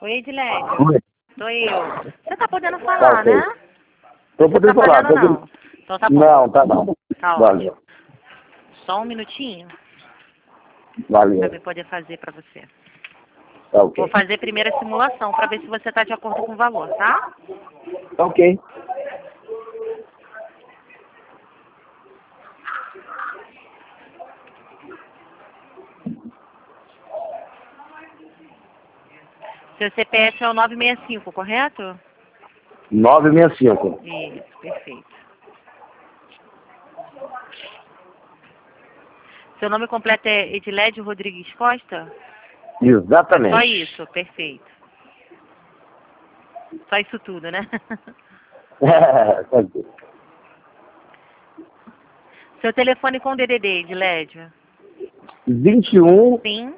Oi, Edilédio. Oi. Sou eu. Você tá podendo falar, ok. né? Tô Não podendo tá falar. podendo, não. Então tá bom. Não, tá não. Tá Valeu. ótimo. Só um minutinho pra Valeu. eu poder fazer pra você. Tá Vou ok. fazer primeiro a simulação pra ver se você tá de acordo com o valor, tá? Tá ok. Seu CPF é o 965, correto? 965. Isso, perfeito. Seu nome completo é Edilédio Rodrigues Costa? Exatamente. Só isso, perfeito. Só isso tudo, né? Tá ok. Seu telefone com DDD, Edilédio? 21 Sim,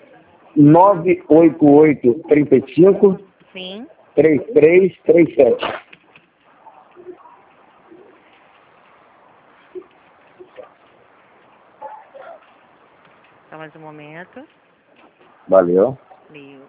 988 35 sim. 3337. Só mais um momento. Valeu. Meu.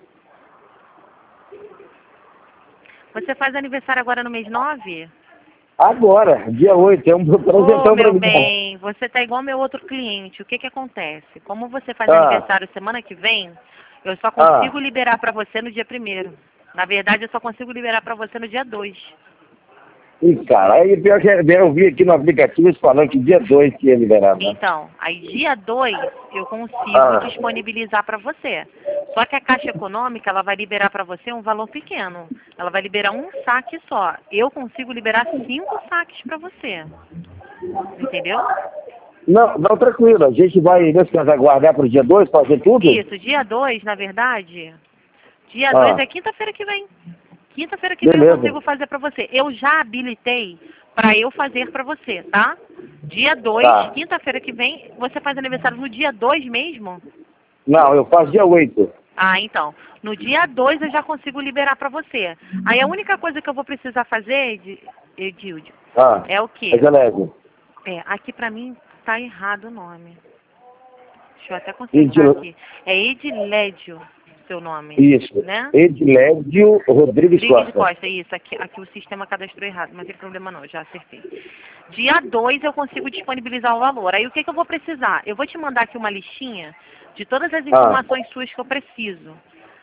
Você faz aniversário agora no mês 9? Agora, dia 8, é um Ô, presentão pra meu mim. bem, você tá igual meu outro cliente. O que que acontece? Como você faz Ah, aniversário semana que vem, eu só ah. consigo liberar pra você no dia 1º. Na verdade, eu só consigo liberar pra você no dia 2. Ih, cara, aí pior que eu vi aqui no aplicativo eles falando que dia 2 que ia liberar, né? Então, aí dia 2 eu consigo Ah, disponibilizar para você. Só que a Caixa Econômica, ela vai liberar para você um valor pequeno. Ela vai liberar um saque só. Eu consigo liberar 5 saques para você. Entendeu? não, não, tranquilo. A gente vai, nesse caso, aguardar para o dia 2 fazer tudo? Isso, dia 2, na verdade, dia 2 Ah, é quinta-feira que vem. Quinta-feira que vem eu beleza. consigo fazer para você. Eu já habilitei para eu fazer para você, tá? Dia 2, Tá. quinta-feira que vem, você faz aniversário no dia 2 mesmo? Não, eu faço dia 8. Ah, então. No dia 2 eu já consigo liberar para você. Aí a única coisa que eu vou precisar fazer, Edilde, Ah, é o é quê? beleza. Aqui pra mim tá errado o nome. Deixa eu até consertar Edil... aqui. É Edilédio, seu nome, Isso. né? Edilédio Rodrigues Rodrigues Costa. Costa, isso. Aqui o sistema cadastrou errado, mas não tem problema não, já acertei. Dia 2 eu consigo disponibilizar o valor. Aí o que eu vou precisar? Eu vou te mandar aqui uma listinha de todas as Ah, informações suas que eu preciso.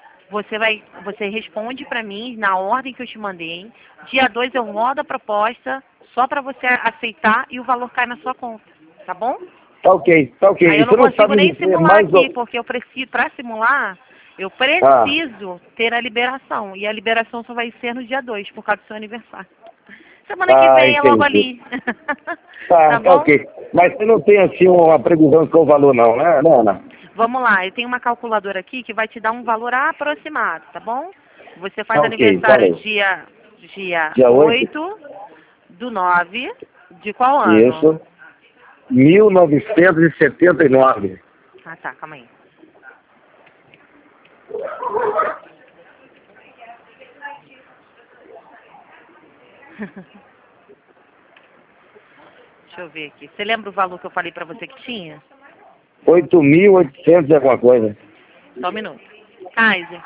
Você responde para mim na ordem que eu te mandei. Dia 2 eu rodo a proposta só para você aceitar e o valor cai na sua conta, tá bom? tá ok, tá ok. Aí E eu não você não consigo sabe me nem dizer simular mais... aqui, porque eu preciso, para simular, eu Ah, preciso ter a liberação. E a liberação só vai ser no dia 2 por causa do seu aniversário. Semana que tá, vem é logo entendi. ali. Tá, Tá tá bom? ok. Mas você não tem, assim, uma previsão com o valor, não, né, Ana? Vamos lá, eu tenho uma calculadora aqui que vai te dar um valor aproximado, tá bom? Você faz Tá ok, fala aniversário aí. dia Dia 8? 8 do 9 de qual ano? Isso. 1979. Ah, tá, calma aí. Deixa eu ver aqui. Você lembra o valor que eu falei pra você que tinha? 8.800 e alguma coisa. Só um minuto. Kaiser.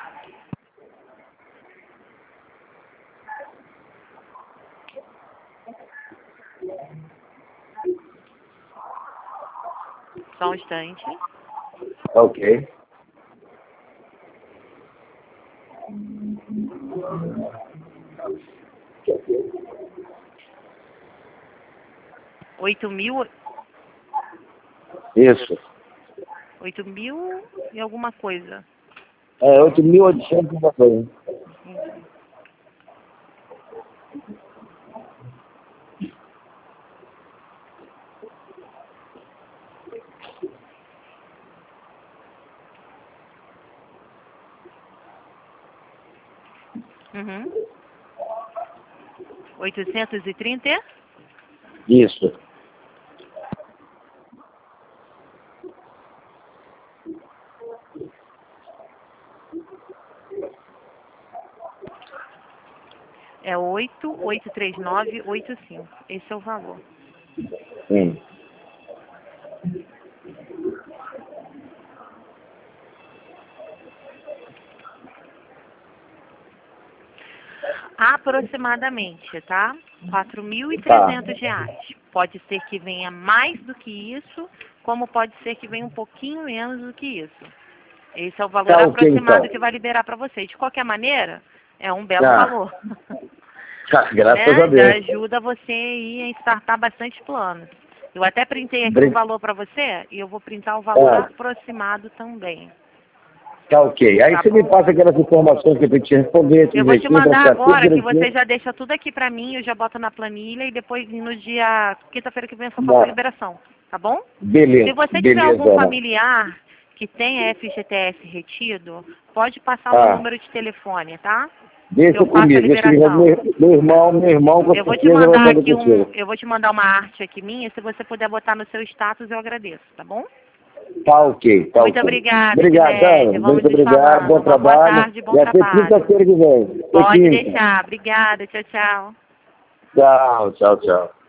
Só um instante. Ok. Oito mil, Isso. 8.000 e alguma coisa. É, 8.800 e alguma coisa. Uhum. 830? Isso. É 883985. Esse é o valor. Hum. Aproximadamente, tá? R$ 4.300. Pode ser que venha mais do que isso, como pode ser que venha um pouquinho menos do que isso. Esse é o valor Tá, ok, aproximado então. que vai liberar para você. De qualquer maneira, é um belo Ah. valor. Graças a Já Deus. ajuda você aí a startar bastante planos. Eu até printei aqui Bri- o valor para você e eu vou printar o valor Ah. aproximado também. Tá ok. Aí Tá você me bom? passa aquelas informações que eu tenho que te responder, Eu vou te direitinho, pra mandar ficar tudo agora que você direitinho. já deixa tudo aqui pra mim, eu já boto na planilha e depois no dia quinta-feira que vem eu só faço a Bom, liberação, tá bom? Se beleza, você tiver beleza, algum Ana. familiar que tenha FGTS retido, pode passar o meu número de telefone, tá? Deixa Eu faço a comigo, deixa comigo. liberação. Meu irmão com Eu vou te certeza vai mandar fazer aqui contigo. eu vou te mandar uma arte aqui minha, se você puder botar no seu status eu agradeço, tá bom? Tá ok, tá Muito ok. obrigada, Obrigado, Edilete. Ana. Vamos Muito nos obrigado, falando. bom Uma boa trabalho. tarde, bom E até trabalho. quinta-feira que vem. Até Pode quinta. deixar. Obrigada. Tchau, tchau. Tchau, tchau, tchau.